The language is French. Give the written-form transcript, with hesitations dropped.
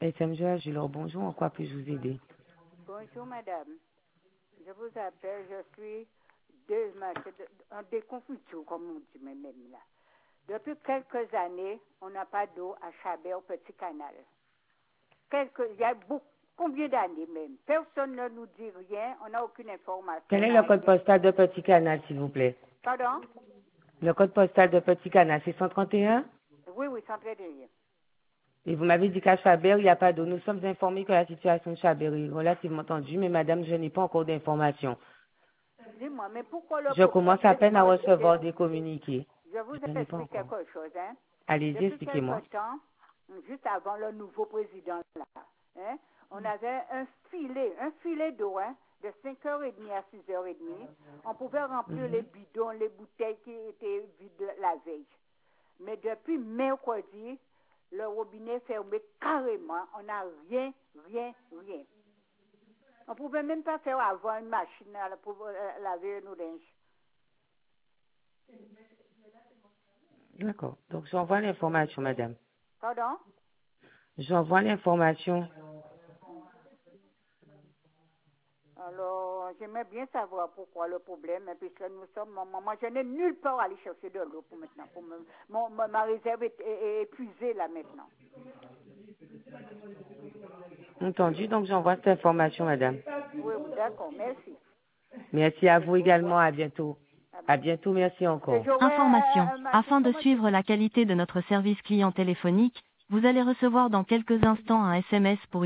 SMG Agilor, bonjour, en quoi puis-je vous aider? Bonjour madame, je vous appelle, je suis en déconfiture comme on dit même là. Depuis quelques années, on n'a pas d'eau à Chabert au Petit Canal. Il y a beaucoup, combien d'années même? Personne ne nous dit rien, on n'a aucune information. Quel est le code postal de Petit Canal, s'il vous plaît? Pardon? Le code postal de Petit Canal, c'est 131? Oui, 131. Et vous m'avez dit qu'à Chabert, il n'y a pas d'eau. Nous sommes informés que la situation de Chabert est relativement tendue, mais madame, je n'ai pas encore d'informations. Dis-moi, mais pourquoi le Je commence à peine à Laisse-moi recevoir expliquer. des communiqués. Je vous Je n'ai pas explique encore. quelque chose, hein. Allez-y, Depuis expliquez-moi. quelque temps, juste avant le nouveau président là, hein, on avait un filet d'eau, hein, de 5h30 à 6h30. On pouvait remplir les bidons, les bouteilles qui étaient vides la veille. Mais depuis mercredi, le robinet est fermé carrément. On n'a rien. On ne pouvait même pas faire avoir une machine pour laver nos linges. D'accord. Donc, j'envoie l'information, madame. Pardon? J'envoie l'information. Alors, j'aimerais bien savoir pourquoi le problème, puisque nous sommes, moi, je n'ai nulle part à aller chercher de l'eau pour maintenant. Ma réserve est épuisée là maintenant. Entendu, donc j'envoie cette information, madame. Oui, d'accord, merci. Merci à vous également. À bientôt. À À bientôt. bientôt. Merci encore. Information. Un machin, Afin de comment suivre la qualité de notre service client téléphonique, vous allez recevoir dans quelques instants un SMS pour